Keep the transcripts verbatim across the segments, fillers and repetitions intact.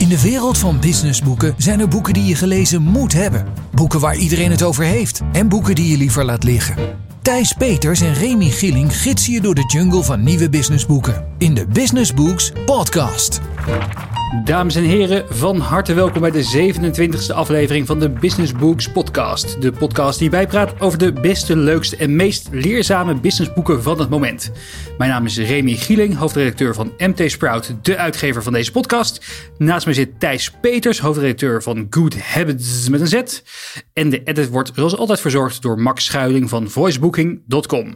In de wereld van businessboeken zijn er boeken die je gelezen moet hebben. Boeken waar iedereen het over heeft. En boeken die je liever laat liggen. Thijs Peters en Remy Gieling gidsen je door de jungle van nieuwe businessboeken. In de Business Books podcast. Dames en heren, van harte welkom bij de zevenentwintigste aflevering van de Business Books podcast. De podcast die bijpraat over de beste, leukste en meest leerzame businessboeken van het moment. Mijn naam is Remy Gieling, hoofdredacteur van M T Sprout, de uitgever van deze podcast. Naast mij zit Thijs Peters, hoofdredacteur van Good Habits met een Z. En de edit wordt zoals altijd verzorgd door Max Schuiling van voicebooking punt com.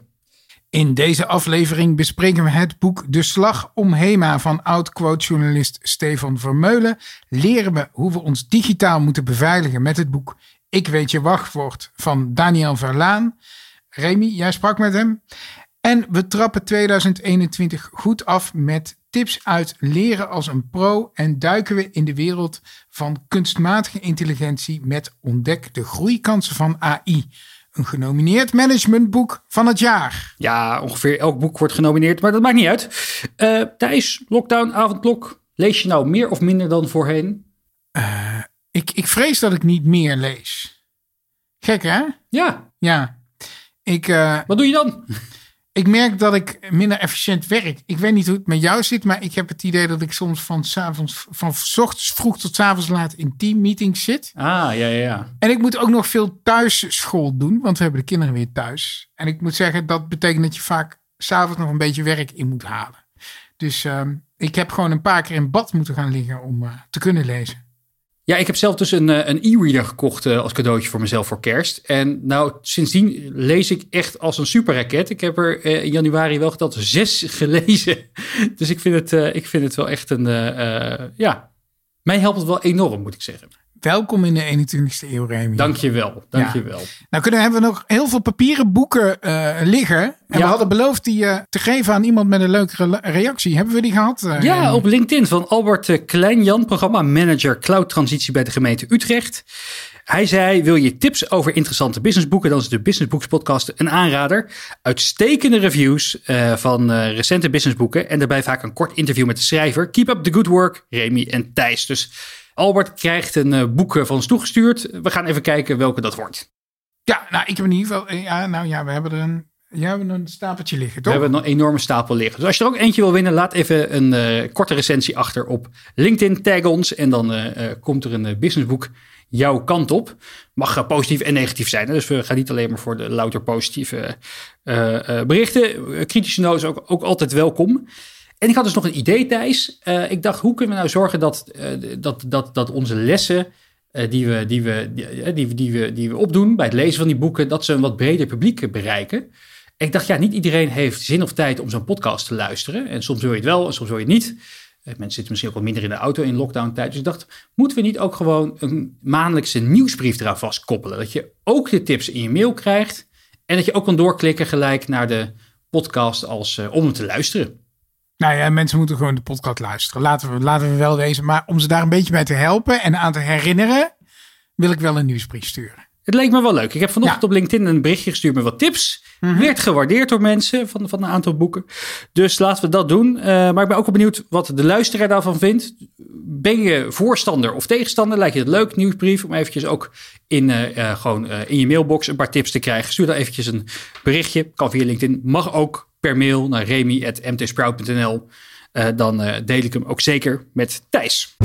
In deze aflevering bespreken we het boek De Slag om Hema van oud-quotejournalist Stefan Vermeulen. Leren we hoe we ons digitaal moeten beveiligen met het boek Ik weet je wachtwoord van Daniel Verlaan. Remy, jij sprak met hem. En we trappen tweeduizend eenentwintig goed af met tips uit leren als een pro en duiken we in de wereld van kunstmatige intelligentie met Ontdek de groeikansen van A I. Een genomineerd managementboek van het jaar. Ja, ongeveer elk boek wordt genomineerd, maar dat maakt niet uit. Uh, Thijs, lockdown, avondklok. Lees je nou meer of minder dan voorheen? Uh, ik, ik vrees dat ik niet meer lees. Gek, hè? Ja. Ja. Ik, uh, Wat doe je dan? Ik merk dat ik minder efficiënt werk. Ik weet niet hoe het met jou zit, maar ik heb het idee dat ik soms van 's avonds, van 's ochtends vroeg tot 's avonds laat in teammeetings zit. Ah, ja, ja, ja. En ik moet ook nog veel thuisschool doen, want we hebben de kinderen weer thuis. En ik moet zeggen, dat betekent dat je vaak 's avonds nog een beetje werk in moet halen. Dus uh, ik heb gewoon een paar keer in bad moeten gaan liggen om uh, te kunnen lezen. Ja, ik heb zelf dus een, een e-reader gekocht uh, als cadeautje voor mezelf voor kerst. En nou, sindsdien lees ik echt als een superraket. Ik heb er uh, in januari wel geteld zes gelezen. Dus ik vind het, uh, ik vind het wel echt een... Uh, uh, ja, mij helpt het wel enorm, moet ik zeggen. Welkom in de eenentwintigste eeuw, Remy. Dank je wel, dank ja. je wel. Nou kunnen, hebben we nog heel veel papieren boeken uh, liggen. En ja. we hadden beloofd die uh, te geven aan iemand met een leuke reactie. Hebben we die gehad? Uh, ja, Remy? op LinkedIn van Albert Kleinjan, programma manager cloud transitie bij de gemeente Utrecht. Hij zei, wil je tips over interessante businessboeken? Dan is de Business Books podcast een aanrader. Uitstekende reviews uh, van uh, recente businessboeken. En daarbij vaak een kort interview met de schrijver. Keep up the good work, Remy en Thijs. Dus Albert krijgt een uh, boek van ons toegestuurd. We gaan even kijken welke dat wordt. Ja, nou, ik heb in ieder geval... Ja, nou ja, we hebben er een... Ja, we hebben een stapeltje liggen, toch? We hebben een enorme stapel liggen. Dus als je er ook eentje wil winnen, laat even een uh, korte recensie achter op LinkedIn. Tag ons en dan uh, uh, komt er een uh, businessboek jouw kant op. Mag uh, positief en negatief zijn. Hè? Dus we gaan niet alleen maar voor de louter positieve uh, uh, berichten. Uh, kritische noten ook, ook altijd welkom. En ik had dus nog een idee, Thijs. Uh, ik dacht, hoe kunnen we nou zorgen dat, uh, dat, dat, dat onze lessen uh, die, we, die, we, die, die, die, we, die we opdoen bij het lezen van die boeken, dat ze een wat breder publiek bereiken. En ik dacht, ja, niet iedereen heeft zin of tijd om zo'n podcast te luisteren. En soms wil je het wel en soms wil je het niet. Uh, mensen zitten misschien ook wat minder in de auto in lockdown tijd. Dus ik dacht, moeten we niet ook gewoon een maandelijkse nieuwsbrief eraan vastkoppelen? Dat je ook de tips in je mail krijgt. En dat je ook kan doorklikken gelijk naar de podcast als, uh, om hem te luisteren. Nou ja, mensen moeten gewoon de podcast luisteren. Laten we, laten we wel wezen. Maar om ze daar een beetje bij te helpen en aan te herinneren, wil ik wel een nieuwsbrief sturen. Het leek me wel leuk. Ik heb vanochtend ja. op LinkedIn een berichtje gestuurd met wat tips. Mm-hmm. Werd gewaardeerd door mensen van, van een aantal boeken. Dus laten we dat doen. Uh, maar ik ben ook wel benieuwd wat de luisteraar daarvan vindt. Ben je voorstander of tegenstander? Lijkt je het leuk, nieuwsbrief, om eventjes ook in, uh, uh, gewoon, uh, in je mailbox een paar tips te krijgen. Stuur dan eventjes een berichtje. Kan via LinkedIn. Mag ook per mail naar remy at m t sprout punt n l. Uh, dan uh, deel ik hem ook zeker met Thijs.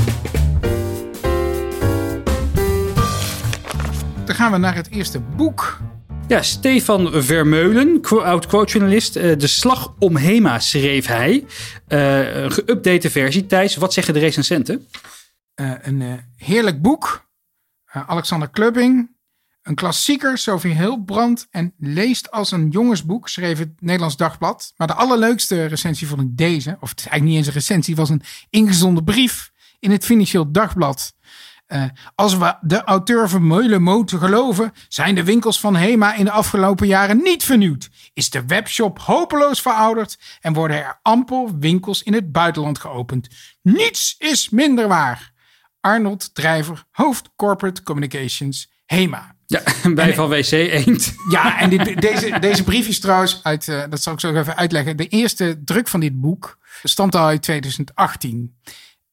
Dan gaan we naar het eerste boek. Ja, Stefan Vermeulen, oud-quotejournalist. Uh, De Slag om Hema schreef hij. Uh, een geüpdate versie. Thijs, wat zeggen de recensenten? Uh, een uh, heerlijk boek. Uh, Alexander Klubbing. Een klassieker, Sophie Hilbrand. En leest als een jongensboek, schreef het Nederlands Dagblad. Maar de allerleukste recensie vond ik deze. Of het is eigenlijk niet eens een recensie. Het was een ingezonden brief in het Financieel Dagblad. Uh, als we de auteur Vermeulen moeten geloven, zijn de winkels van Hema in de afgelopen jaren niet vernieuwd. Is de webshop hopeloos verouderd en worden er amper winkels in het buitenland geopend. Niets is minder waar. Arnold Drijver, hoofd Corporate Communications, Hema. Ja, bij Van W C Eend. Ja, en dit, deze, deze brief is trouwens uit, uh, dat zal ik zo even uitleggen. De eerste druk van dit boek stamt al uit twintig achttien.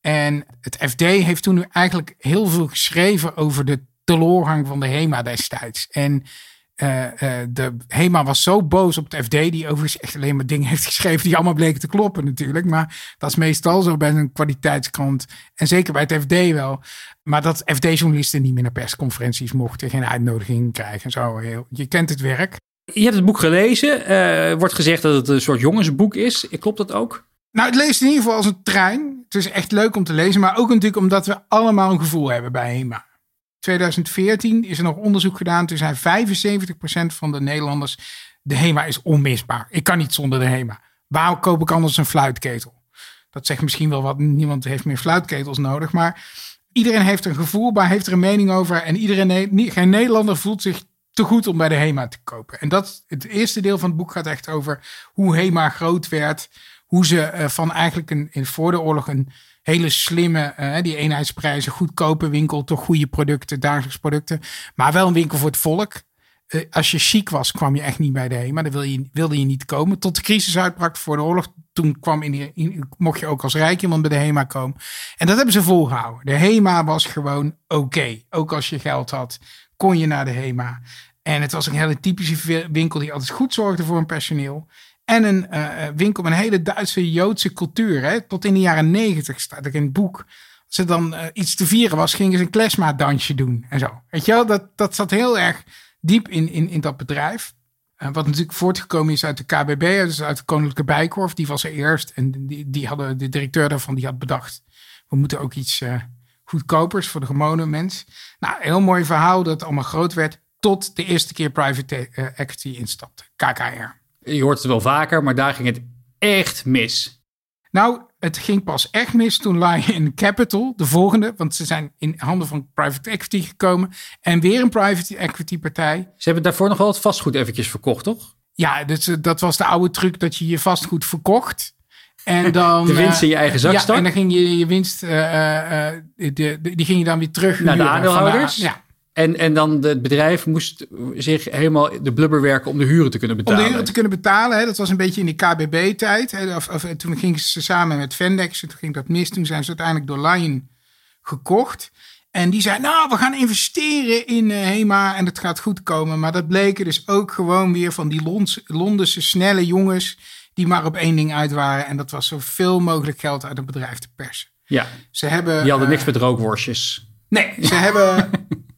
En het F D heeft toen eigenlijk heel veel geschreven over de teleurgang van de HEMA destijds. En uh, uh, de HEMA was zo boos op het F D, die overigens echt alleen maar dingen heeft geschreven die allemaal bleken te kloppen natuurlijk. Maar dat is meestal zo bij een kwaliteitskrant. En zeker bij het F D wel. Maar dat F D-journalisten niet meer naar persconferenties mochten, geen uitnodiging krijgen en zo. Je kent het werk. Je hebt het boek gelezen. Er uh, wordt gezegd dat het een soort jongensboek is. Klopt dat ook? Nou, het leest in ieder geval als een trein. Het is echt leuk om te lezen. Maar ook natuurlijk omdat we allemaal een gevoel hebben bij HEMA. twintig veertien is er nog onderzoek gedaan. Toen zei vijfenzeventig procent van de Nederlanders, de HEMA is onmisbaar. Ik kan niet zonder de HEMA. Waarom koop ik anders een fluitketel? Dat zegt misschien wel wat. Niemand heeft meer fluitketels nodig. Maar iedereen heeft er een gevoel bij, heeft er een mening over. En iedereen, geen Nederlander voelt zich te goed om bij de HEMA te kopen. En dat, het eerste deel van het boek gaat echt over hoe HEMA groot werd. Hoe ze uh, van eigenlijk een, in voor de oorlog een hele slimme, uh, die eenheidsprijzen, goedkope winkel, toch goede producten, dagelijks producten. Maar wel een winkel voor het volk. Uh, als je chic was, kwam je echt niet bij de HEMA. Daar wilde je, wilde je niet komen. Tot de crisis uitbrak voor de oorlog. Toen kwam in die, in, mocht je ook als rijk iemand bij de HEMA komen. En dat hebben ze volgehouden. De HEMA was gewoon oké. Okay. Ook als je geld had, kon je naar de HEMA. En het was een hele typische winkel die altijd goed zorgde voor hun personeel. En een uh, winkel met een hele Duitse Joodse cultuur. Hè? Tot in de jaren negentig staat er in het boek. Als er dan uh, iets te vieren was, gingen ze een klezma-dansje doen. En zo. Weet je wel, dat, dat zat heel erg diep in, in, in dat bedrijf. Uh, wat natuurlijk voortgekomen is uit de K B B, dus uit de Koninklijke Bijenkorf. Die was er eerst. En die, die hadden, de directeur daarvan die had bedacht, we moeten ook iets uh, goedkopers voor de gewone mens. Nou, een heel mooi verhaal dat het allemaal groot werd. Tot de eerste keer private uh, equity instapte. K K R. Je hoort het wel vaker, maar daar ging het echt mis. Nou, het ging pas echt mis toen Lion Capital, de volgende, want ze zijn in handen van private equity gekomen. En weer een private equity partij. Ze hebben daarvoor nog wel het vastgoed eventjes verkocht, toch? Ja, dus, dat was de oude truc dat je je vastgoed verkocht. En dan, de winst in je eigen zak ja, stak. En dan ging je je winst, uh, uh, de, de, die ging je dan weer terug naar de aandeelhouders. De, ja. En, en dan het bedrijf moest zich helemaal de blubber werken om de huren te kunnen betalen. Om de huren te kunnen betalen. Hè. Dat was een beetje in de K B B-tijd. Hè. Of, of, toen gingen ze samen met Vendex. Toen ging dat mis. Toen zijn ze uiteindelijk door Lion gekocht. En die zei, nou, we gaan investeren in uh, HEMA en het gaat goed komen. Maar dat bleken dus ook gewoon weer van die Lons, Londense snelle jongens die maar op één ding uit waren. En dat was zoveel mogelijk geld uit het bedrijf te persen. Ja, ze hebben, die hadden uh, niks met rookworstjes. Nee, ze hebben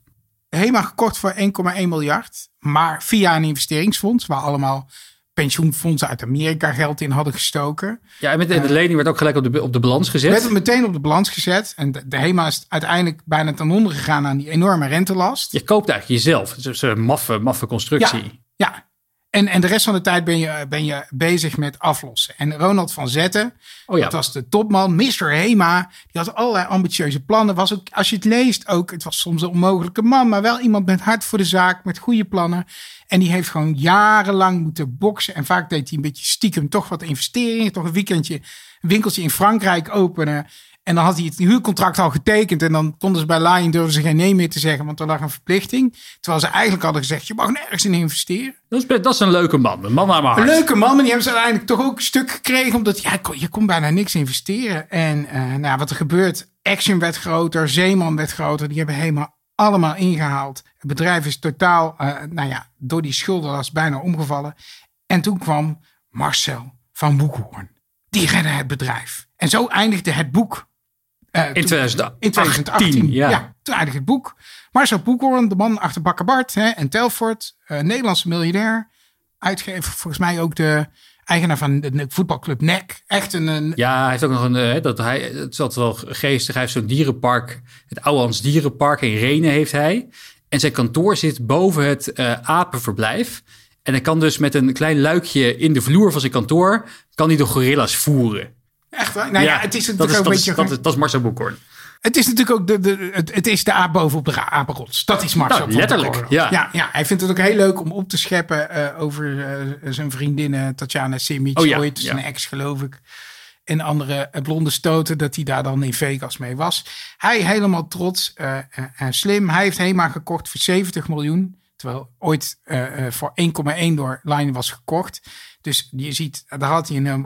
HEMA gekocht voor één komma één miljard. Maar via een investeringsfonds waar allemaal pensioenfondsen uit Amerika geld in hadden gestoken. Ja, en met de, de lening werd ook gelijk op de, op de balans gezet. Werd het meteen op de balans gezet. En de, de HEMA is uiteindelijk bijna ten onder gegaan aan die enorme rentelast. Je koopt eigenlijk jezelf. Het is een maffe, maffe constructie. Ja, ja. En, en de rest van de tijd ben je, ben je bezig met aflossen. En Ronald van Zetten, oh ja. dat was de topman, mister HEMA. Die had allerlei ambitieuze plannen. Was ook, als je het leest ook, het was soms een onmogelijke man, maar wel iemand met hart voor de zaak, met goede plannen. En die heeft gewoon jarenlang moeten boksen. En vaak deed hij een beetje stiekem toch wat investeringen. Toch een weekendje, een winkeltje in Frankrijk openen. En dan had hij het huurcontract al getekend. En dan konden ze bij Lion durven ze geen nee meer te zeggen. Want er lag een verplichting. Terwijl ze eigenlijk hadden gezegd, je mag nergens in investeren. Dat is, dat is een leuke man. Een man naar mijn hart. Een leuke man. Maar die hebben ze uiteindelijk toch ook een stuk gekregen. Omdat ja, je kon bijna niks investeren. En uh, nou, wat er gebeurt. Action werd groter. Zeeman werd groter. Die hebben helemaal allemaal ingehaald. Het bedrijf is totaal, uh, nou ja, door die schuldenlast bijna omgevallen. En toen kwam Marcel van Boekhoorn. Die redde het bedrijf. En zo eindigde het boek. Uh, in, twintig achttien, in twintig achttien, ja. ja. Toen eindigde het boek. Marcel Boekhoorn, de man achter Bakker Bart hè, en Telfort. Uh, Nederlandse miljardair. Uitgever, volgens mij ook de eigenaar van de voetbalclub N E C. Echt een... een ja, hij heeft ook nog een... Uh, dat hij, het is altijd wel geestig. Hij heeft zo'n dierenpark. Het Ouwehands Dierenpark in Renen heeft hij. En zijn kantoor zit boven het uh, apenverblijf. En hij kan dus met een klein luikje in de vloer van zijn kantoor, kan hij de gorilla's voeren. Echt waar? Nou ja, ja, het is natuurlijk dat is, ook dat een beetje... Is, dat, is, dat is Marcel Boekhoorn. Het is natuurlijk ook de, de, het, het is de aap boven op de apenrots. Dat is Marcel. Nou, letterlijk, ja. ja. Ja, hij vindt het ook heel leuk om op te scheppen uh, over uh, zijn vriendin Tatjana Simic. Oh, ja, ooit, ja. zijn ex geloof ik. En andere uh, blonde stoten, dat hij daar dan in Vegas mee was. Hij helemaal trots en uh, uh, slim. Hij heeft HEMA gekocht voor zeventig miljoen. Terwijl ooit uh, uh, voor één komma één door Lion was gekocht. Dus je ziet, daar had hij een... Of,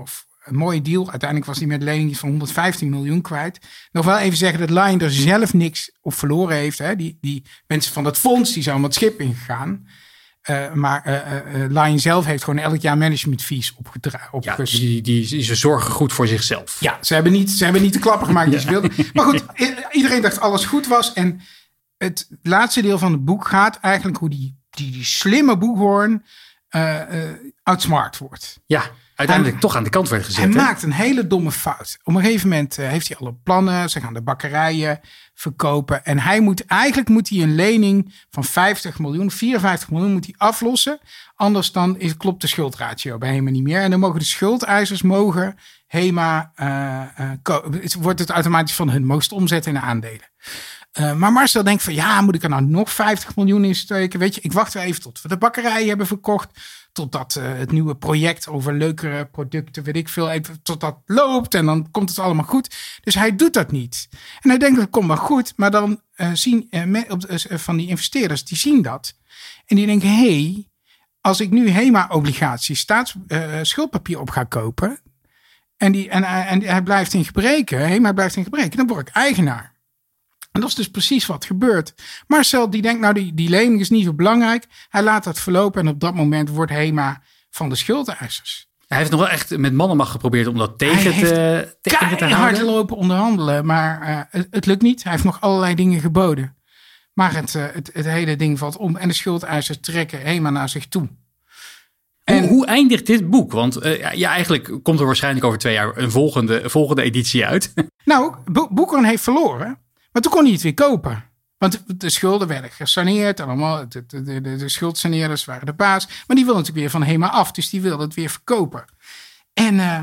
een mooie deal. Uiteindelijk was hij met lening van honderdvijftien miljoen kwijt. Nog wel even zeggen dat Lion er zelf niks op verloren heeft. Hè. Die, die mensen van dat fonds die zijn om het schip ingegaan. Uh, maar uh, uh, Lion zelf heeft gewoon elk jaar managementfees opgedragen. Ja, die, die, die, ze zorgen goed voor zichzelf. Ja, ze hebben niet, ze hebben niet de klappen gemaakt die ja. ze wilden. Maar goed, iedereen dacht alles goed was. En het laatste deel van het boek gaat eigenlijk hoe die, die, die slimme boekhorn uh, uh, outsmart wordt. Ja, uiteindelijk hij, toch aan de kant werd gezet. Hij hè? maakt een hele domme fout. Op een gegeven moment uh, heeft hij alle plannen. Ze gaan de bakkerijen verkopen. En hij moet, eigenlijk moet hij een lening van vijftig miljoen, vierenvijftig miljoen moet hij aflossen. Anders dan is, klopt de schuldratio bij HEMA niet meer. En dan mogen de schuldeisers mogen HEMA, uh, uh, ko- het wordt het automatisch van hun, mogen omzetten in aandelen. Uh, maar Marcel denkt van ja, moet ik er nou nog vijftig miljoen in steken? Weet je, ik wacht wel even tot we de bakkerij hebben verkocht. Totdat uh, het nieuwe project over leukere producten, weet ik veel, even tot dat loopt. En dan komt het allemaal goed. Dus hij doet dat niet. En hij denkt dat het komt wel goed. Maar dan uh, zien uh, me, uh, van die investeerders, die zien dat. En die denken, hé, hey, als ik nu HEMA-obligaties, staatsschuldpapier uh, op ga kopen. En, die, en, en hij blijft in gebreken, HEMA blijft in gebreken, dan word ik eigenaar. En dat is dus precies wat gebeurt. Marcel die denkt, nou die, die lening is niet zo belangrijk. Hij laat dat verlopen en op dat moment wordt HEMA van de schuldeisers. Hij heeft nog wel echt met mannenmacht geprobeerd om dat tegen, te, tegen te houden. Hard lopen onderhandelen, maar uh, het, het lukt niet. Hij heeft nog allerlei dingen geboden. Maar het, uh, het, het hele ding valt om en de schuldeisers trekken HEMA naar zich toe. En hoe, hoe eindigt dit boek? Want uh, ja, eigenlijk komt er waarschijnlijk over twee jaar een volgende, volgende editie uit. Nou, Bo- Boekhorn heeft verloren. Maar toen kon hij het weer kopen. Want de schulden werden gesaneerd. En allemaal, de, de, de, de schuldsaneerders waren de baas. Maar die wilden natuurlijk weer van HEMA af. Dus die wilden het weer verkopen. En uh,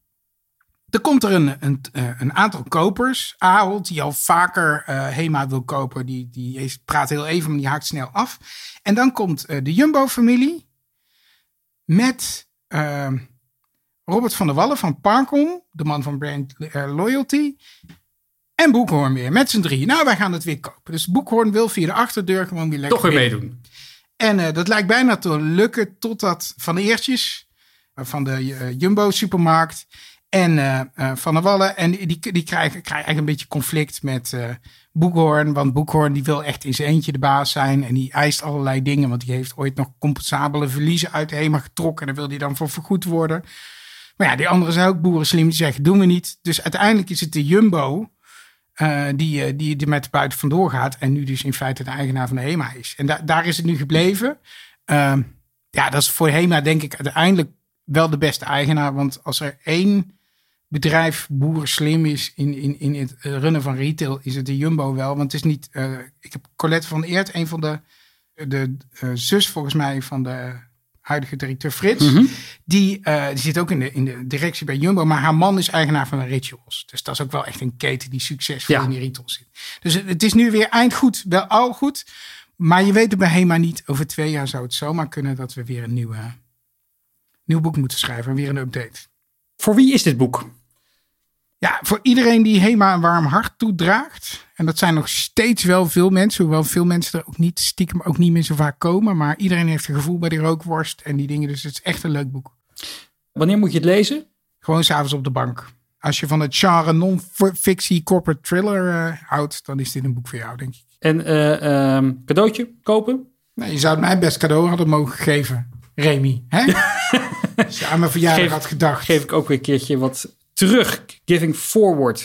er komt er een, een, een aantal kopers. Ahold, die al vaker uh, HEMA wil kopen. Die, die praat heel even, maar die haakt snel af. En dan komt uh, de Jumbo-familie. Met uh, Robert van der Wallen van Parcom. De man van Brand uh, Loyalty. En Boekhorn weer, met z'n drie. Nou, wij gaan het weer kopen. Dus Boekhorn wil via de achterdeur gewoon weer lekker Toch weer meedoen. meedoen. En uh, dat lijkt bijna te lukken totdat Van Eertjes, uh, van de uh, Jumbo-supermarkt, en uh, uh, Van der Wallen, en die, die, die krijgen, krijgen eigenlijk een beetje conflict met uh, Boekhorn. Want Boekhorn die wil echt in zijn eentje de baas zijn. En die eist allerlei dingen, want die heeft ooit nog compensabele verliezen uit HEMA getrokken. En daar wil hij dan voor vergoed worden. Maar ja, die anderen zijn ook boeren slim, die zeggen, doen we niet. Dus uiteindelijk is het de Jumbo Uh, die, uh, die er met buiten vandoor gaat. En nu dus in feite de eigenaar van de HEMA is. En da- daar is het nu gebleven. Uh, ja, dat is voor HEMA denk ik uiteindelijk wel de beste eigenaar. Want als er één bedrijf boeren slim is in, in, in het runnen van retail, is het de Jumbo wel. Want het is niet... Uh, ik heb Colette van Eert, een van de, de uh, zus volgens mij van de huidige directeur Frits. Mm-hmm. Die, uh, die zit ook in de, in de directie bij Jumbo. Maar haar man is eigenaar van de Rituals. Dus dat is ook wel echt een keten die succesvol ja. in die retail zit. Dus het, het is nu weer eindgoed, wel al goed. Maar je weet het bij HEMA niet. Over twee jaar zou het zomaar kunnen dat we weer een nieuwe, nieuw boek moeten schrijven. Weer een update. Voor wie is dit boek? Ja, voor iedereen die HEMA een warm hart toedraagt. En dat zijn nog steeds wel veel mensen. Hoewel veel mensen er ook niet stiekem ook niet meer zo vaak komen. Maar iedereen heeft een gevoel bij die rookworst en die dingen. Dus het is echt een leuk boek. Wanneer moet je het lezen? Gewoon 's avonds op de bank. Als je van het genre non-fictie corporate thriller uh, houdt, dan is dit een boek voor jou, denk ik. En uh, um, cadeautje kopen? Nou, je zou het mij best cadeau hadden mogen geven, Remy. Hè? Als je aan mijn verjaardag geef, had gedacht. Geef ik ook weer een keertje wat terug. Giving forward.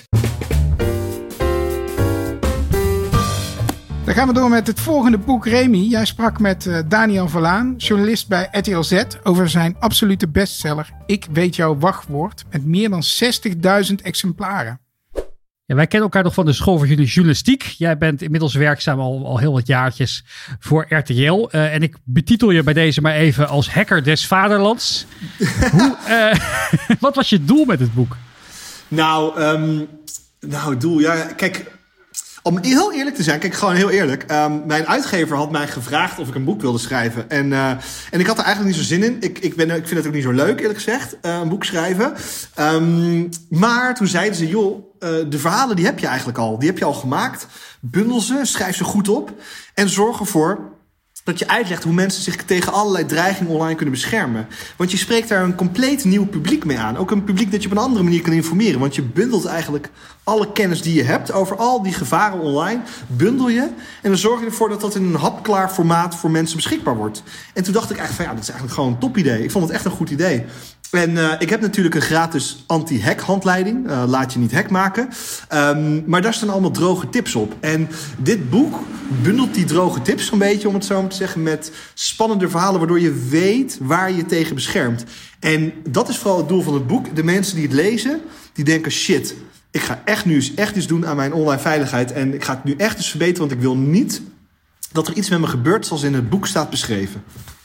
Dan gaan we door met het volgende boek. Remy, jij sprak met uh, Daniel Verlaan, journalist bij R T L Z, over zijn absolute bestseller Ik weet jouw wachtwoord, met meer dan zestigduizend exemplaren. Ja, wij kennen elkaar nog van de school voor journalistiek. Jij bent inmiddels werkzaam al, al heel wat jaartjes voor R T L. Uh, en ik betitel je bij deze maar even als hacker des vaderlands. Hoe, uh, wat was je doel met het boek? Nou, um, nou het doel, ja, kijk, om heel eerlijk te zijn, kijk, gewoon heel eerlijk. Um, mijn uitgever had mij gevraagd of ik een boek wilde schrijven. En, uh, en ik had er eigenlijk niet zo zin in. Ik, ik, ben, ik vind het ook niet zo leuk, eerlijk gezegd, uh, een boek schrijven. Um, maar toen zeiden ze, joh, uh, de verhalen die heb je eigenlijk al. Die heb je al gemaakt. Bundel ze, schrijf ze goed op. En zorg ervoor dat je uitlegt hoe mensen zich tegen allerlei dreigingen online kunnen beschermen. Want je spreekt daar een compleet nieuw publiek mee aan. Ook een publiek dat je op een andere manier kan informeren. Want je bundelt eigenlijk alle kennis die je hebt over al die gevaren online, bundel je. En dan zorg je ervoor dat dat in een hapklaar formaat voor mensen beschikbaar wordt. En toen dacht ik eigenlijk van ja, dat is eigenlijk gewoon een top idee. Ik vond het echt een goed idee. En uh, ik heb natuurlijk een gratis anti-hack handleiding. Uh, laat je niet hack maken. Um, maar daar staan allemaal droge tips op. En dit boek bundelt die droge tips een beetje, om het zo maar te zeggen, met spannende verhalen, waardoor je weet waar je tegen beschermt. En dat is vooral het doel van het boek. De mensen die het lezen, die denken shit, ik ga echt nu eens echt iets doen aan mijn online veiligheid. En ik ga het nu echt eens verbeteren, want ik wil niet dat er iets met me gebeurt zoals in het boek staat beschreven.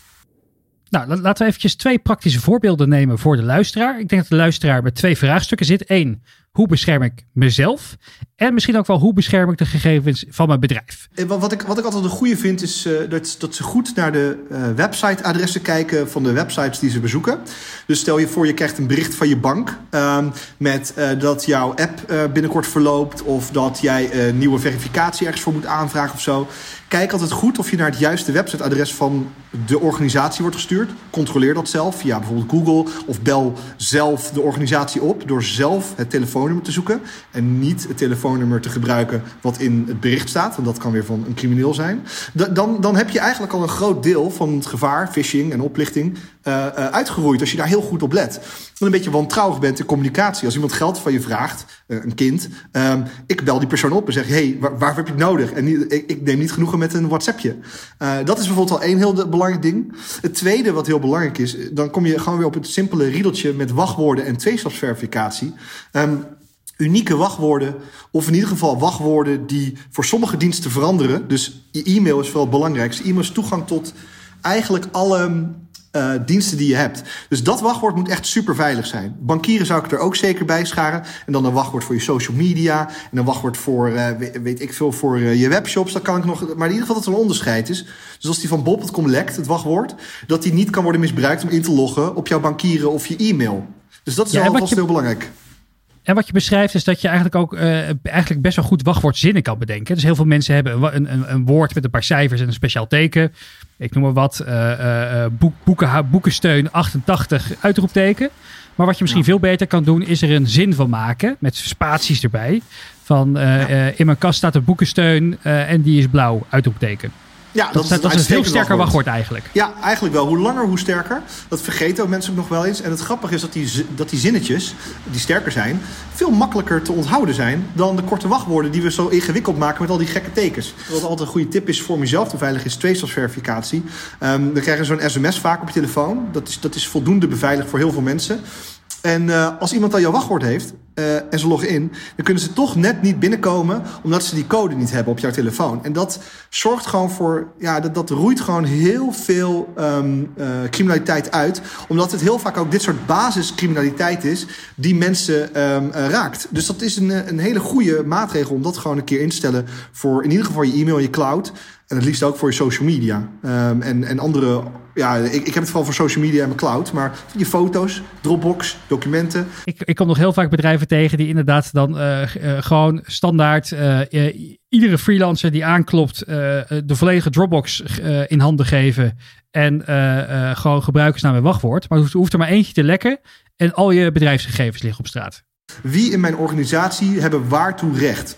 Nou, laten we eventjes twee praktische voorbeelden nemen voor de luisteraar. Ik denk dat de luisteraar met twee vraagstukken zit. Eén, hoe bescherm ik mezelf? En misschien ook wel, hoe bescherm ik de gegevens van mijn bedrijf? En wat, ik, wat ik altijd een goede vind, is uh, dat, dat ze goed naar de uh, website-adressen kijken van de websites die ze bezoeken. Dus stel je voor, je krijgt een bericht van je bank um, met uh, dat jouw app uh, binnenkort verloopt, of dat jij een nieuwe verificatie ergens voor moet aanvragen of zo. Kijk altijd goed of je naar het juiste websiteadres van de organisatie wordt gestuurd. Controleer dat zelf via bijvoorbeeld Google, of bel zelf de organisatie op door zelf het telefoonnummer te zoeken en niet het telefoonnummer te gebruiken wat in het bericht staat, want dat kan weer van een crimineel zijn. Dan, dan heb je eigenlijk al een groot deel van het gevaar, phishing en oplichting, uh, uh, uitgeroeid als je daar heel goed op let. En een beetje wantrouwig bent in communicatie. Als iemand geld van je vraagt, uh, een kind, um, ik bel die persoon op en zeg, hey, waar, waarvoor heb je het nodig? En niet, ik, ik neem niet genoegen met een WhatsAppje. Uh, dat is bijvoorbeeld al één heel belangrijk ding. Het tweede wat heel belangrijk is, dan kom je gewoon weer op het simpele riedeltje met wachtwoorden en tweestapsverificatie. Um, unieke wachtwoorden, of in ieder geval wachtwoorden die voor sommige diensten veranderen. Dus je e-mail is vooral het belangrijkste. E-mail is toegang tot eigenlijk alle uh, diensten die je hebt. Dus dat wachtwoord moet echt super veilig zijn. Bankieren zou ik er ook zeker bij scharen. En dan een wachtwoord voor je social media. En een wachtwoord voor, uh, weet ik veel, voor uh, je webshops. Dat kan ik nog. Maar in ieder geval dat er een onderscheid is. Dus als die van bob punt com lekt, het wachtwoord, dat die niet kan worden misbruikt om in te loggen op jouw bankieren of je e-mail. Dus dat is ja, alvast je... heel belangrijk. En wat je beschrijft is dat je eigenlijk ook uh, eigenlijk best wel goed wachtwoordzinnen kan bedenken. Dus heel veel mensen hebben een, een, een woord met een paar cijfers en een speciaal teken. Ik noem maar wat. Uh, uh, boek, boeken, boekensteun achtentachtig uitroepteken. Maar wat je misschien ja. veel beter kan doen, is er een zin van maken met spaties erbij. Van uh, ja. uh, in mijn kast staat een boekensteun uh, en die is blauw, uitroepteken. Ja, dat, dat, is, dat is een veel sterker wachtwoord. wachtwoord eigenlijk. Ja, eigenlijk wel. Hoe langer, hoe sterker. Dat vergeten ook mensen ook nog wel eens. En het grappige is dat die, dat die zinnetjes, die sterker zijn, veel makkelijker te onthouden zijn dan de korte wachtwoorden die we zo ingewikkeld maken met al die gekke tekens. Wat altijd een goede tip is voor om jezelf te veiligen, is tweestapsverificatie. Um, dan krijg je zo'n sms vaak op je telefoon. Dat is, dat is voldoende beveiligd voor heel veel mensen. En uh, als iemand al jouw wachtwoord heeft uh, en ze loggen in, dan kunnen ze toch net niet binnenkomen omdat ze die code niet hebben op jouw telefoon. En dat zorgt gewoon voor, ja, dat, dat roeit gewoon heel veel um, uh, criminaliteit uit. Omdat het heel vaak ook dit soort basiscriminaliteit is die mensen um, uh, raakt. Dus dat is een, een hele goede maatregel om dat gewoon een keer in te stellen voor in ieder geval je e-mail, je cloud. En het liefst ook voor je social media. Um, en, en andere. Ja, ik, ik heb het vooral voor social media en mijn cloud. Maar je foto's, Dropbox, documenten. Ik, ik kom nog heel vaak bedrijven tegen die inderdaad dan uh, uh, gewoon standaard Uh, uh, iedere freelancer die aanklopt, uh, de volledige Dropbox uh, in handen geven. En uh, uh, gewoon gebruikersnaam en wachtwoord. Maar er hoeft, hoeft er maar eentje te lekken. En al je bedrijfsgegevens liggen op straat. Wie in mijn organisatie hebben waartoe recht?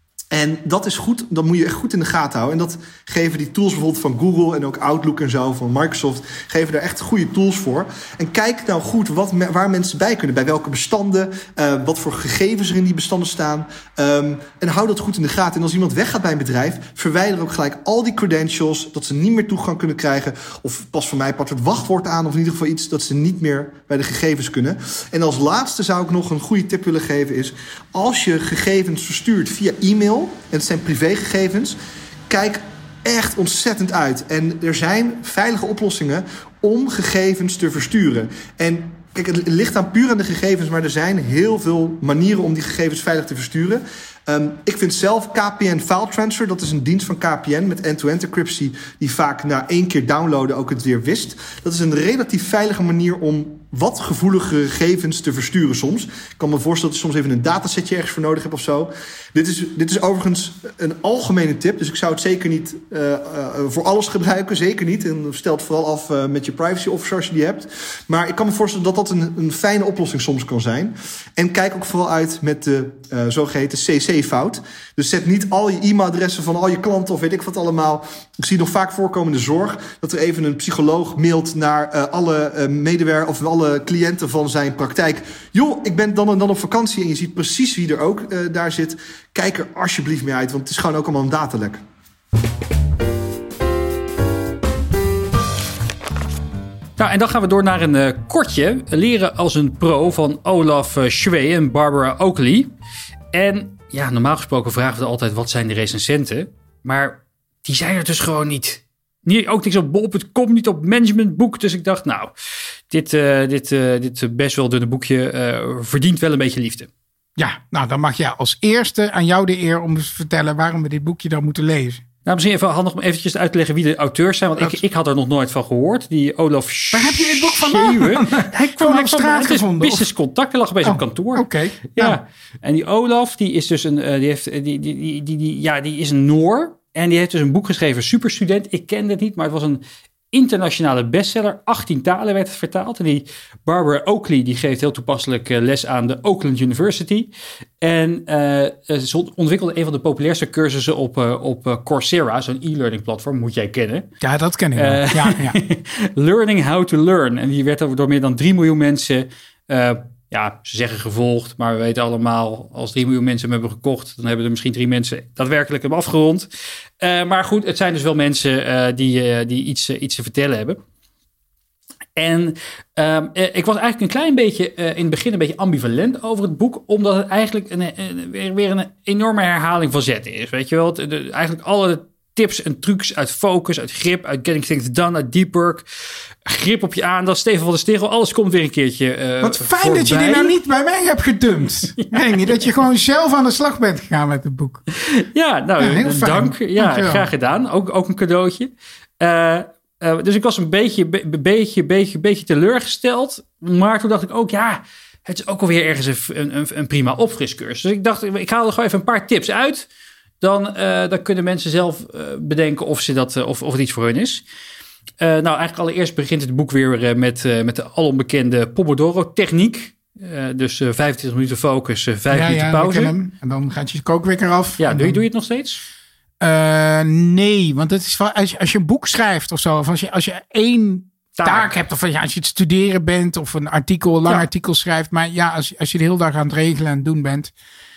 En dat is goed, dat moet je echt goed in de gaten houden. En dat geven die tools bijvoorbeeld van Google en ook Outlook en zo van Microsoft, geven daar echt goede tools voor. En kijk nou goed wat, waar mensen bij kunnen. Bij welke bestanden, uh, wat voor gegevens er in die bestanden staan. Um, en hou dat goed in de gaten. En als iemand weggaat bij een bedrijf, verwijder ook gelijk al die credentials, dat ze niet meer toegang kunnen krijgen. Of pas van mij part het wachtwoord aan, of in ieder geval iets dat ze niet meer bij de gegevens kunnen. En als laatste zou ik nog een goede tip willen geven is, als je gegevens verstuurt via e-mail, en het zijn privégegevens, kijk echt ontzettend uit. En er zijn veilige oplossingen om gegevens te versturen. En kijk, het ligt aan puur aan de gegevens, maar er zijn heel veel manieren om die gegevens veilig te versturen. Um, ik vind zelf K P N File Transfer, dat is een dienst van K P N met end-to-end encryptie, die vaak na één keer downloaden ook het weer wist. Dat is een relatief veilige manier om wat gevoelige gegevens te versturen soms. Ik kan me voorstellen dat je soms even een datasetje ergens voor nodig hebt of zo. Dit is, dit is overigens een algemene tip. Dus ik zou het zeker niet uh, uh, voor alles gebruiken. Zeker niet. En stel het vooral af uh, met je privacy officer als je die hebt. Maar ik kan me voorstellen dat dat een, een fijne oplossing soms kan zijn. En kijk ook vooral uit met de uh, zogeheten C C-fout. Dus zet niet al je e-mailadressen van al je klanten of weet ik wat allemaal. Ik zie nog vaak voorkomende zorg dat er even een psycholoog mailt naar uh, alle uh, medewerkers of alle cliënten van zijn praktijk. Joh, ik ben dan en dan op vakantie en je ziet precies wie er ook uh, daar zit. Kijk er alsjeblieft mee uit, want het is gewoon ook allemaal een datalek. Nou, en dan gaan we door naar een uh, kortje. Leren als een pro van Olaf uh, Schwee en Barbara Oakley. En ja, normaal gesproken vragen we altijd wat zijn de recensenten. Maar die zijn er dus gewoon niet. niet ook niks op bol punt com, niet op managementboek. Dus ik dacht, nou, dit, uh, dit, uh, dit best wel dunne boekje uh, verdient wel een beetje liefde. Ja, nou dan mag jij als eerste aan jou de eer om te vertellen waarom we dit boekje dan moeten lezen. Nou, misschien even handig om eventjes uit te leggen wie de auteurs zijn. Want ik, ik had er nog nooit van gehoord. Die Olaf Waar heb je dit boek vandaan? Hij kwam op straat gevonden. Business Contact, hij lag opeens oh, op kantoor. Oké. Okay. Ja. Nou. En die Olaf, die is dus een, uh, die heeft, die, die, die, die, die, ja, die is een Noor. En die heeft dus een boek geschreven, Superstudent. Ik kende het niet, maar het was een internationale bestseller. achttien talen werd het vertaald. En die Barbara Oakley, die geeft heel toepasselijk les aan de Oakland University. En uh, ze ontwikkelde een van de populairste cursussen op, uh, op Coursera, zo'n e-learning platform, moet jij kennen. Ja, dat ken ik wel. Uh, ja, ja. Learning How to Learn. En die werd door meer dan drie miljoen mensen, uh, ja, ze zeggen gevolgd, maar we weten allemaal, als drie miljoen mensen hem hebben gekocht, dan hebben er misschien drie mensen daadwerkelijk hem afgerond. Uh, maar goed, het zijn dus wel mensen uh, die, uh, die iets, uh, iets te vertellen hebben. En uh, ik was eigenlijk een klein beetje uh, in het begin een beetje ambivalent over het boek, omdat het eigenlijk een, een, weer een enorme herhaling van zetten is. Weet je wel, de, de, eigenlijk alle tips en trucs uit focus, uit grip, uit getting things done, uit deep work, grip op je aandacht, Steven van der Stegel, alles komt weer een keertje uh, Wat fijn voorbij. Dat je dit nou niet bij mij hebt gedumpt. Nee, dat je gewoon zelf aan de slag bent gegaan met het boek. Ja, nou, ja, dank. Ja, graag gedaan. Ook, ook een cadeautje. Uh, uh, dus ik was een beetje, be, beetje, beetje, beetje teleurgesteld. Maar toen dacht ik ook, ja, het is ook alweer ergens een, een, een prima opfriscursus. Dus ik dacht, ik haal er gewoon even een paar tips uit. Dan, uh, dan kunnen mensen zelf uh, bedenken of, ze dat, uh, of, of het iets voor hun is. Uh, nou, eigenlijk allereerst begint het boek weer uh, met, uh, met de alombekende Pomodoro-techniek. Uh, dus uh, vijfentwintig minuten focus, uh, vijf ja, minuten ja, pauze. Hem. En dan gaat je kookwekker af. Ja, doe je, dan... doe je het nog steeds? Uh, nee, want het is van, als, je, als je een boek schrijft of zo, of als je, als je één taak, taak hebt, of ja, als je het studeren bent, of een artikel, een lang ja. artikel schrijft. Maar ja, als, als je de hele dag aan het regelen en het doen bent,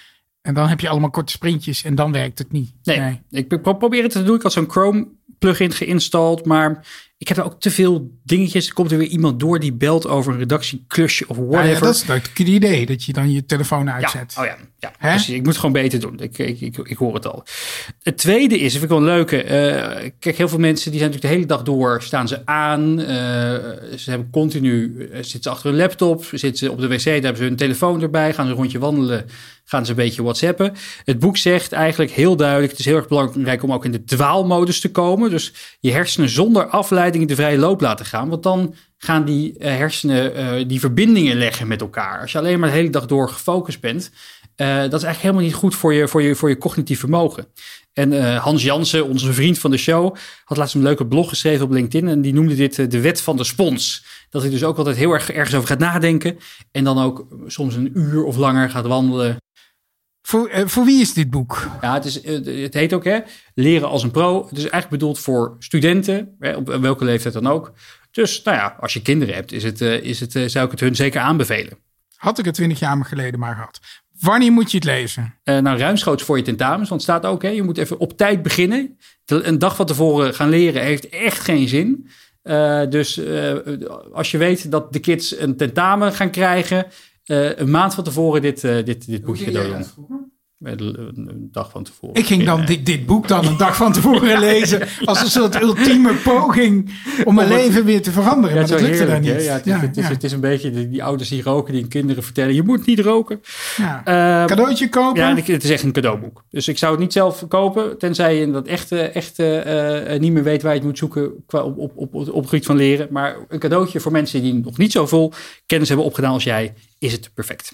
en dan heb je allemaal korte sprintjes en dan werkt het niet. Nee, nee. ik probeer het te doen. Ik had zo'n Chrome plugin geïnstald, maar ik heb er ook te veel dingetjes. Er komt er weer iemand door die belt over een redactieklusje of whatever. Ja, ja, dat is het idee, dat je dan je telefoon uitzet. Ja, oh ja, ja precies. Ik moet het gewoon beter doen. Ik, ik, ik, ik hoor het al. Het tweede is, vind ik wel een leuke. Uh, kijk, heel veel mensen die zijn natuurlijk de hele dag door, staan ze aan. Uh, ze hebben continu, uh, zitten ze achter hun laptop, zitten ze op de wc, daar hebben ze hun telefoon erbij, gaan ze een rondje wandelen, gaan ze een beetje whatsappen. Het boek zegt eigenlijk heel duidelijk, het is heel erg belangrijk om ook in de dwaalmodus te komen. Dus je hersenen zonder afleiding in de vrije loop laten gaan. Want dan gaan die uh, hersenen uh, die verbindingen leggen met elkaar. Als je alleen maar de hele dag door gefocust bent, uh, dat is eigenlijk helemaal niet goed voor je, voor je, voor je cognitief vermogen. En uh, Hans Jansen, onze vriend van de show, had laatst een leuke blog geschreven op LinkedIn en die noemde dit uh, de wet van de spons. Dat hij dus ook altijd heel erg ergens over gaat nadenken en dan ook soms een uur of langer gaat wandelen. Voor, uh, voor wie is dit boek? Ja, het, is, uh, het heet ook hè, Leren als een pro. Het is eigenlijk bedoeld voor studenten, hè, op welke leeftijd dan ook. Dus nou ja, als je kinderen hebt, is het, uh, is het, uh, zou ik het hun zeker aanbevelen. Had ik het twintig jaar geleden maar gehad. Wanneer moet je het lezen? Uh, nou, ruimschoots voor je tentamens. Want het staat ook, hè, je moet even op tijd beginnen. Een dag van tevoren gaan leren heeft echt geen zin. Uh, dus uh, als je weet dat de kids een tentamen gaan krijgen, Uh, een maand van tevoren dit, uh, dit, dit boekje cadeau doen. Een dag van tevoren. Ik ging dan dit, dit boek dan een dag van tevoren lezen. Als een soort ultieme poging om mijn leven weer te veranderen. Ja, maar dat lukte heerlijk, dan niet. Ja, het, ja, is, het, is, ja. het is een beetje die, die ouders die roken, die hun kinderen vertellen, je moet niet roken. Ja. Uh, Cadeautje kopen? Ja, het is echt een cadeauboek. Dus ik zou het niet zelf kopen, tenzij je dat echt, echt uh, niet meer weet waar je het moet zoeken qua op, op, op, op het gebied van leren. Maar een cadeautje voor mensen die nog niet zo vol kennis hebben opgedaan als jij, is het perfect.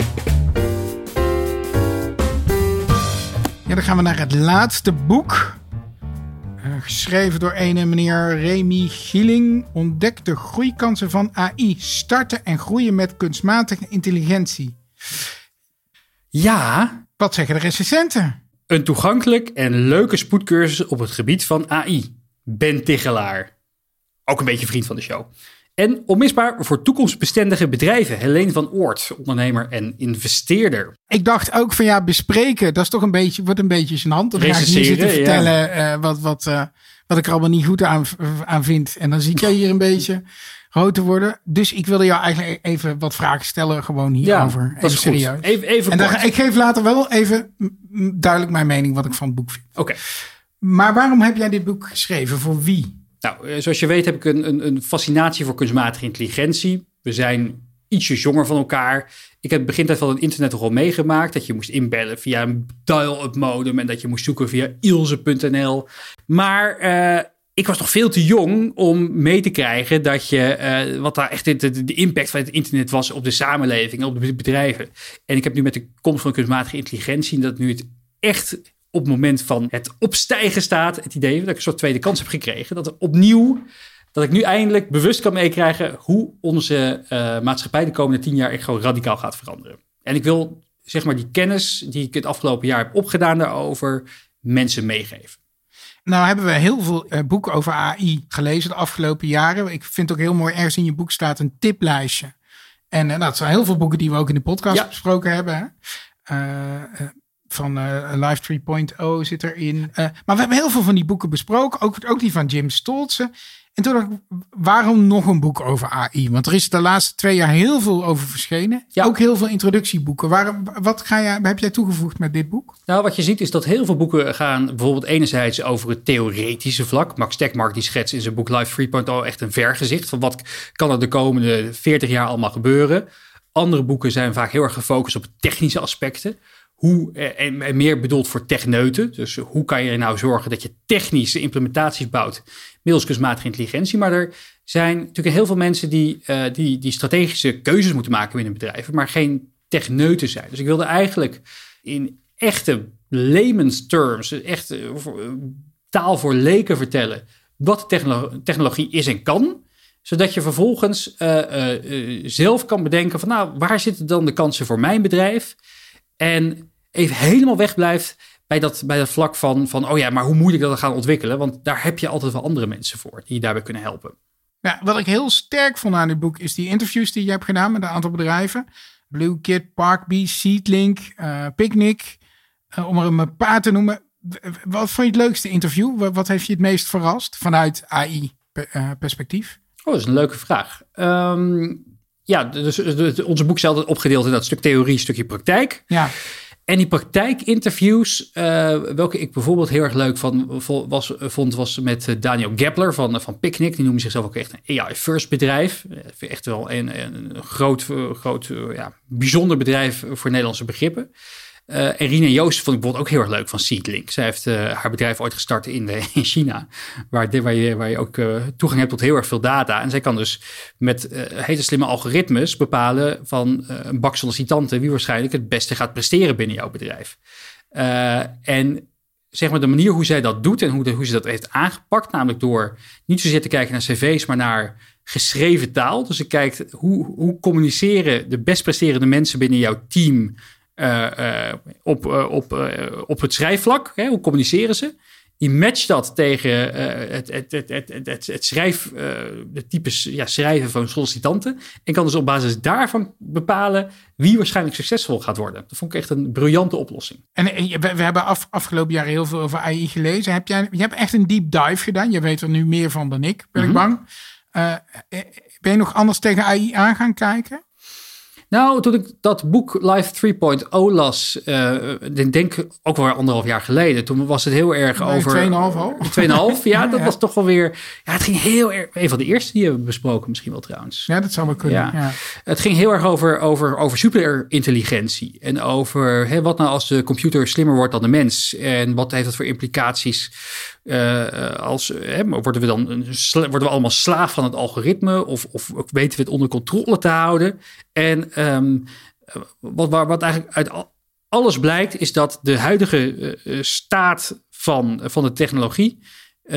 Ja, dan gaan we naar het laatste boek. Uh, geschreven door ene meneer Remy Gieling. Ontdek de groeikansen van A I. Starten en groeien met kunstmatige intelligentie. Ja. Wat zeggen de recensenten? Een toegankelijk en leuke spoedcursus op het gebied van A I. Ben Tichelaar. Ook een beetje vriend van de show. En onmisbaar voor toekomstbestendige bedrijven. Helene van Oort, ondernemer en investeerder. Ik dacht ook van ja, bespreken, dat is toch een beetje, wordt een beetje gênant. Dan ga ik hier zitten vertellen ja. uh, wat, wat, uh, wat ik er allemaal niet goed aan, aan vind. En dan zie jij hier een beetje rood te worden. Dus ik wilde jou eigenlijk even wat vragen stellen, gewoon hierover. Ja, dat is even serieus. Goed. Even, even en dan, ik geef later wel even duidelijk mijn mening wat ik van het boek vind. Oké. Okay. Maar waarom heb jij dit boek geschreven? Voor wie? Nou, zoals je weet heb ik een, een, een fascinatie voor kunstmatige intelligentie. We zijn ietsjes jonger van elkaar. Ik heb begintijd van het internet toch al meegemaakt dat je moest inbellen via een dial-up modem en dat je moest zoeken via ilse punt n l. Maar uh, ik was nog veel te jong om mee te krijgen dat je uh, wat daar echt de, de, de impact van het internet was op de samenleving, op de bedrijven. En ik heb nu met de komst van kunstmatige intelligentie dat nu het echt op het moment van het opstijgen staat, het idee dat ik een soort tweede kans heb gekregen. Dat er opnieuw, dat ik nu eindelijk bewust kan meekrijgen hoe onze uh, maatschappij de komende tien jaar echt gewoon radicaal gaat veranderen. En ik wil zeg maar die kennis die ik het afgelopen jaar heb opgedaan daarover mensen meegeven. Nou hebben we heel veel uh, boeken over A I gelezen de afgelopen jaren. Ik vind het ook heel mooi, ergens in je boek staat een tiplijstje. En uh, nou, het zijn heel veel boeken die we ook in de podcast ja. besproken hebben. Hè? Uh, uh, Van uh, Life drie punt nul zit erin. Uh, maar we hebben heel veel van die boeken besproken. Ook, ook die van Jim Stolze. En toen dacht ik, waarom nog een boek over A I? Want er is de laatste twee jaar heel veel over verschenen. Ja. Ook heel veel introductieboeken. Waarom, wat ga jij, heb jij toegevoegd met dit boek? Nou, wat je ziet is dat heel veel boeken gaan bijvoorbeeld enerzijds over het theoretische vlak. Max Tegmark die schetst in zijn boek Life drie punt nul echt een vergezicht van wat kan er de komende veertig jaar allemaal gebeuren. Andere boeken zijn vaak heel erg gefocust op technische aspecten. Hoe, en meer bedoeld voor techneuten. Dus hoe kan je nou zorgen dat je technische implementaties bouwt middels kunstmatige intelligentie. Maar er zijn natuurlijk heel veel mensen die, uh, die, die strategische keuzes moeten maken binnen bedrijven, maar geen techneuten zijn. Dus ik wilde eigenlijk in echte layman's terms, echt uh, taal voor leken vertellen wat technolo- technologie is en kan. Zodat je vervolgens uh, uh, uh, zelf kan bedenken van nou, waar zitten dan de kansen voor mijn bedrijf? En even helemaal wegblijft bij dat, bij dat vlak van, van... oh ja, maar hoe moet ik dat gaan ontwikkelen? Want daar heb je altijd wel andere mensen voor die je daarbij kunnen helpen. Ja, wat ik heel sterk vond aan dit boek is die interviews die je hebt gedaan met een aantal bedrijven. Blue Kid, Parkbee, Seedlink, uh, Picnic. Uh, om er een paar te noemen. Wat vond je het leukste interview? Wat, wat heeft je het meest verrast vanuit A I-perspectief? Oh, dat is een leuke vraag. Um, ja, dus, dus onze boek is altijd opgedeeld in dat stuk theorie, stukje praktijk. Ja. En die praktijkinterviews, uh, welke ik bijvoorbeeld heel erg leuk van, was, vond, was met Daniel Gepler van, van Picnic. Die noemt zichzelf ook echt een A I-first bedrijf. Echt wel een, een groot, groot ja, bijzonder bedrijf voor Nederlandse begrippen. Uh, en Rina Joost vond ik bijvoorbeeld ook heel erg leuk van Seedlink. Zij heeft uh, haar bedrijf ooit gestart in, de, in China. Waar, de, waar, je, waar je ook uh, toegang hebt tot heel erg veel data. En zij kan dus met uh, hele slimme algoritmes bepalen van uh, een bak sollicitanten wie waarschijnlijk het beste gaat presteren binnen jouw bedrijf. Uh, en zeg maar de manier hoe zij dat doet en hoe, de, hoe ze dat heeft aangepakt. Namelijk door niet zozeer te kijken naar cv's, maar naar geschreven taal. Dus ze kijkt hoe, hoe communiceren de best presterende mensen binnen jouw team Uh, uh, op, uh, op, uh, op het schrijfvlak. Hè? Hoe communiceren ze? Die matcht dat tegen uh, het, het, het, het, het, het schrijf, uh, de types ja, schrijven van sollicitanten. En kan dus op basis daarvan bepalen wie waarschijnlijk succesvol gaat worden. Dat vond ik echt een briljante oplossing. En we, we hebben af, afgelopen jaren heel veel over A I gelezen. Heb jij, je hebt echt een deep dive gedaan. Je weet er nu meer van dan ik, ben mm-hmm. ik bang. Uh, ben je nog anders tegen A I aan gaan kijken? Nou, toen ik dat boek Life drie punt nul las, uh, ik denk ook wel anderhalf jaar geleden. Toen was het heel erg nee, over... tweeënhalf al. tweeënhalf, ja, dat ja. was toch wel weer... Ja, het ging heel erg... Een van de eerste die we hebben besproken misschien wel trouwens. Ja, dat zou wel kunnen. Ja. Ja. Het ging heel erg over, over, over superintelligentie. En over hè, wat nou als de computer slimmer wordt dan de mens. En wat heeft dat voor implicaties... Uh, als, hè, worden, we dan een sla- worden we allemaal slaaf van het algoritme? Of, of weten we het onder controle te houden? En um, wat, wat eigenlijk uit alles blijkt... is dat de huidige uh, staat van, van de technologie... Uh,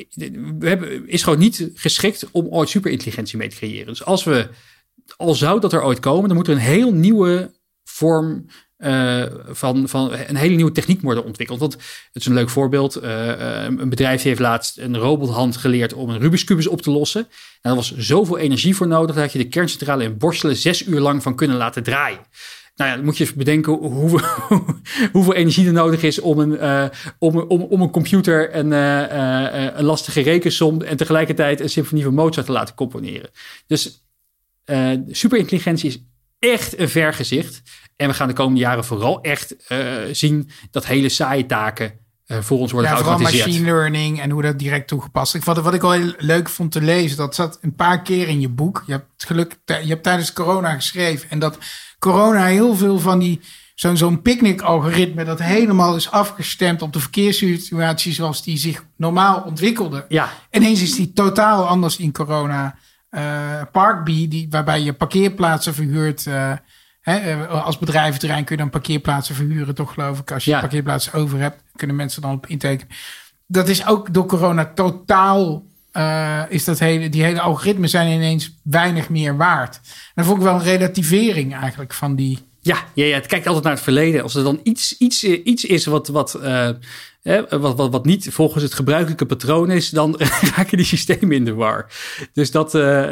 we hebben, is gewoon niet geschikt om ooit superintelligentie mee te creëren. Dus als we al zou dat er ooit komen... dan moet er een heel nieuwe vorm... Uh, van, van een hele nieuwe techniek worden ontwikkeld. Want het is een leuk voorbeeld. Uh, uh, een bedrijf heeft laatst een robothand geleerd om een Rubik's Kubus op te lossen. En daar was zoveel energie voor nodig dat je de kerncentrale in Borselen zes uur lang van kunnen laten draaien. Nou ja, dan moet je even bedenken hoe, hoeveel energie er nodig is om een, uh, om, om, om een computer een, uh, uh, een lastige rekensom en tegelijkertijd een symfonie van Mozart te laten componeren. Dus uh, superintelligentie is echt een vergezicht. En we gaan de komende jaren vooral echt uh, zien dat hele saaie taken uh, voor ons worden ja, geautomatiseerd. Vooral machine learning en hoe dat direct toegepast is. Wat, wat ik wel heel leuk vond te lezen, dat zat een paar keer in je boek. Je hebt geluk, je hebt tijdens corona geschreven. En dat corona heel veel van die, zo'n, zo'n picknick-algoritme, dat helemaal is afgestemd op de verkeerssituatie zoals die zich normaal ontwikkelde. Ja. Ineens is die totaal anders in corona. Uh, Parkbee, die, waarbij je parkeerplaatsen verhuurt. Uh, He, als bedrijventerrein kun je dan parkeerplaatsen verhuren, toch geloof ik. Als je ja. parkeerplaatsen over hebt, kunnen mensen dan op intekenen. Dat is ook door corona totaal... Uh, is dat hele, die hele algoritmen zijn ineens weinig meer waard. En dat vond ik wel een relativering eigenlijk van die... Ja, ja, ja, het kijkt altijd naar het verleden. Als er dan iets, iets, iets is wat... wat uh... Hè, wat, wat, wat niet volgens het gebruikelijke patroon is, dan raken die systemen in de war. Dus dat, uh, uh,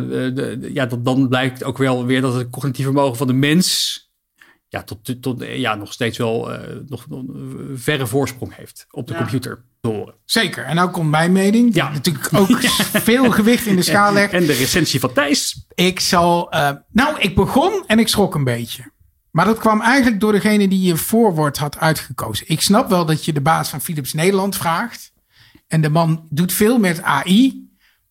de, ja, dat, dan blijkt ook wel weer dat het cognitieve vermogen van de mens ja, tot, tot, ja, nog steeds wel uh, nog, nog een verre voorsprong heeft op de ja. computer te horen. Zeker. En nou komt mijn mening, die ja. natuurlijk ook ja. veel gewicht in de schaal legt. En de recensie van Thijs. Ik zal... Uh, nou, ik begon en ik schrok een beetje. Maar dat kwam eigenlijk door degene die je voorwoord had uitgekozen. Ik snap wel dat je de baas van Philips Nederland vraagt. En de man doet veel met A I.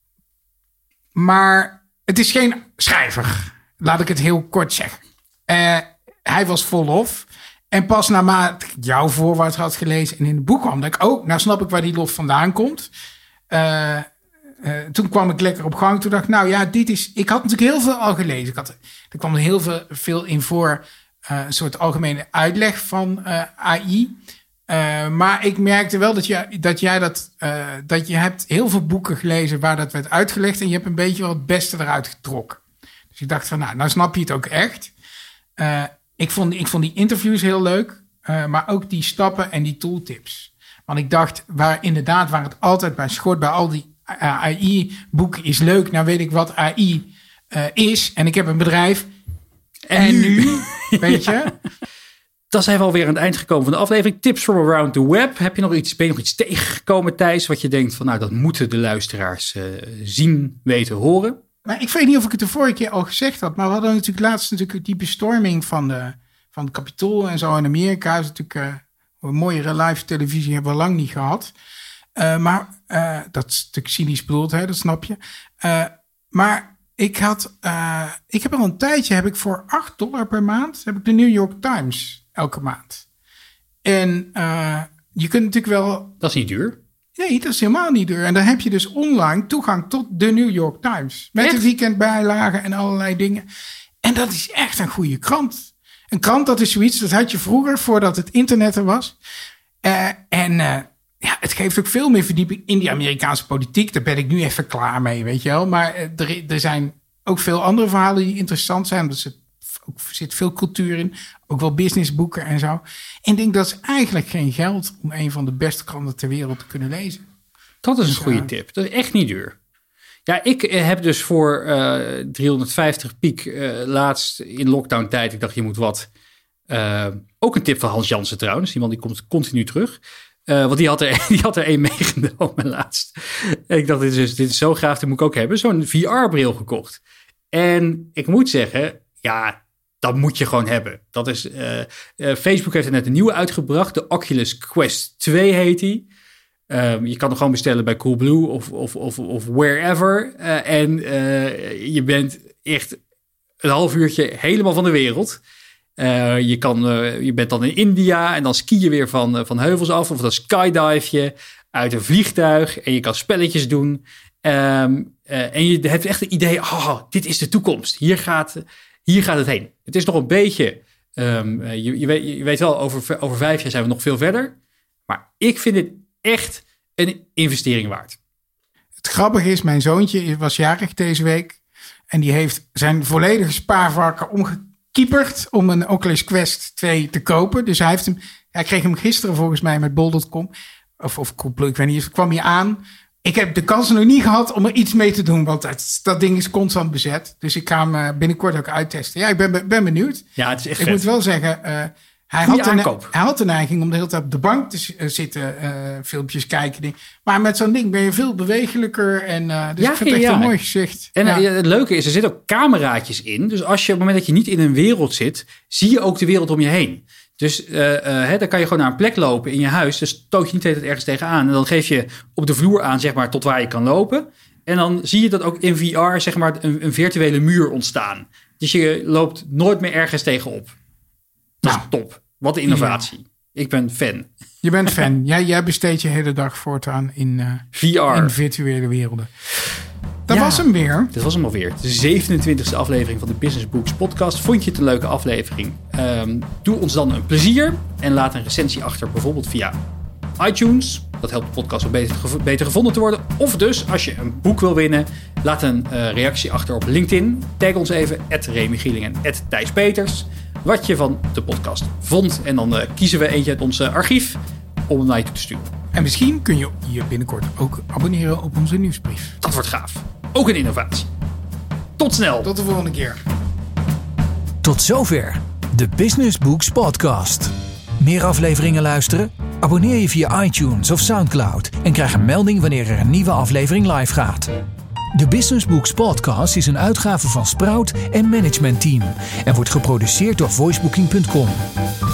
Maar het is geen schrijver. Laat ik het heel kort zeggen. Uh, hij was vol lof. En pas naarmate ik jouw voorwoord had gelezen en in het boek kwam, dat ik, oh, nou snap ik waar die lof vandaan komt. Uh, uh, toen kwam ik lekker op gang. Toen dacht ik, nou ja, dit is... Ik had natuurlijk heel veel al gelezen. Ik had, er kwam er heel veel, veel in voor... Uh, een soort algemene uitleg van uh, A I. Uh, maar ik merkte wel dat, je, dat jij dat... Uh, dat je hebt heel veel boeken gelezen waar dat werd uitgelegd. En je hebt een beetje wel het beste eruit getrokken. Dus ik dacht van, nou, nou snap je het ook echt. Uh, ik, vond, ik vond die interviews heel leuk. Uh, maar ook die stappen en die tooltips. Want ik dacht, waar inderdaad, waar het altijd bij schort, bij al die A I-boeken is leuk. Nou weet ik wat A I uh, is. En ik heb een bedrijf... En, en nu, nu weet je? Ja. Dan zijn we alweer aan het eind gekomen van de aflevering. Tips from around the web. Heb je nog iets, ben je nog iets tegengekomen, Thijs? Wat je denkt van, nou, dat moeten de luisteraars uh, zien, weten, horen. Maar ik weet niet of ik het de vorige keer al gezegd had. Maar we hadden natuurlijk laatst natuurlijk die bestorming van, de, van het Capitool en zo in Amerika. Is natuurlijk uh, een mooiere live televisie hebben we lang niet gehad. Uh, maar uh, dat is natuurlijk cynisch bedoeld, hè, dat snap je. Uh, maar... Ik had, uh, ik heb al een tijdje, heb ik voor acht dollar per maand, heb ik de New York Times elke maand. En uh, je kunt natuurlijk wel... Dat is niet duur. Nee, dat is helemaal niet duur. En dan heb je dus online toegang tot de New York Times. Met echt? De weekendbijlagen en allerlei dingen. En dat is echt een goede krant. Een krant, dat is zoiets, dat had je vroeger, voordat het internet er was. Uh, en... Uh, Ja, het geeft ook veel meer verdieping in die Amerikaanse politiek. Daar ben ik nu even klaar mee, weet je wel. Maar er, er zijn ook veel andere verhalen die interessant zijn. Er zit, ook, zit veel cultuur in. Ook wel businessboeken en zo. En ik denk dat is eigenlijk geen geld om een van de beste kranten ter wereld te kunnen lezen. Dat is een dus, goede uh, tip. Dat is echt niet duur. Ja, ik heb dus voor uh, driehonderdvijftig piek uh, laatst in lockdown tijd. Ik dacht, je moet wat. Uh, ook een tip van Hans Jansen trouwens. Iemand die komt continu terug. Uh, want die had er, die had er één meegenomen laatst. En ik dacht, dit is, dit is zo gaaf, dit moet ik ook hebben. Zo'n V R-bril gekocht. En ik moet zeggen, ja, dat moet je gewoon hebben. Dat is, uh, uh, Facebook heeft er net een nieuwe uitgebracht. De Oculus Quest twee heet die. Um, je kan hem gewoon bestellen bij Coolblue of, of, of, of wherever. Uh, en uh, je bent echt een half uurtje helemaal van de wereld. Uh, je, kan, uh, je bent dan in India en dan ski je weer van, uh, van heuvels af. Of dan skydive je uit een vliegtuig en je kan spelletjes doen. Um, uh, en je hebt echt het idee, oh, dit is de toekomst. Hier gaat, hier gaat het heen. Het is nog een beetje, um, uh, je, je, weet, je weet wel, over, over vijf jaar zijn we nog veel verder. Maar ik vind het echt een investering waard. Het grappige is, mijn zoontje was jarig deze week. En die heeft zijn volledige spaarvarken omgekieperd om een Oculus Quest twee te kopen. Dus hij, heeft hem, hij kreeg hem gisteren volgens mij met bol punt com. Of, of Coolblue, ik weet niet, kwam hij aan. Ik heb de kans nog niet gehad om er iets mee te doen. Want dat, dat ding is constant bezet. Dus ik ga hem binnenkort ook uittesten. Ja, ik ben, ben benieuwd. Ja, het is echt Ik vet. moet wel zeggen... Uh, Hij had, een, hij had de neiging om de hele tijd op de bank te uh, zitten, uh, filmpjes kijken. Maar met zo'n ding ben je veel bewegelijker. En, uh, dus ja, ik vind het echt ja. een mooi gezicht. En ja. uh, het leuke is, er zitten ook cameraatjes in. Dus als je op het moment dat je niet in een wereld zit, zie je ook de wereld om je heen. Dus uh, uh, hè, dan kan je gewoon naar een plek lopen in je huis. Dus stoot je niet de hele tijd ergens tegenaan. En dan geef je op de vloer aan, zeg maar, tot waar je kan lopen. En dan zie je dat ook in V R, zeg maar, een, een virtuele muur ontstaan. Dus je loopt nooit meer ergens tegenop. Dat nou. is top. Wat een innovatie. Ja. Ik ben fan. Je bent fan. jij, jij besteedt je hele dag voortaan in, uh, V R. in virtuele werelden. Dat ja, was hem weer. Dat was hem alweer. De zevenentwintigste aflevering van de Business Books podcast. Vond je het een leuke aflevering? Um, doe ons dan een plezier. En laat een recensie achter. Bijvoorbeeld via iTunes. Dat helpt de podcast wat beter, beter gevonden te worden. Of dus, als je een boek wil winnen, laat een uh, reactie achter op LinkedIn. Tag ons even, at Remy Gieling en at Thijs Peters. Wat je van de podcast vond. En dan uh, kiezen we eentje uit ons uh, archief om hem naar je toe te sturen. En misschien kun je je binnenkort ook abonneren op onze nieuwsbrief. Dat wordt gaaf. Ook een innovatie. Tot snel. Tot de volgende keer. Tot zover de Business Books podcast. Meer afleveringen luisteren? Abonneer je via iTunes of Soundcloud en krijg een melding wanneer er een nieuwe aflevering live gaat. De Business Books podcast is een uitgave van Sprout en Management Team en wordt geproduceerd door voicebooking punt com.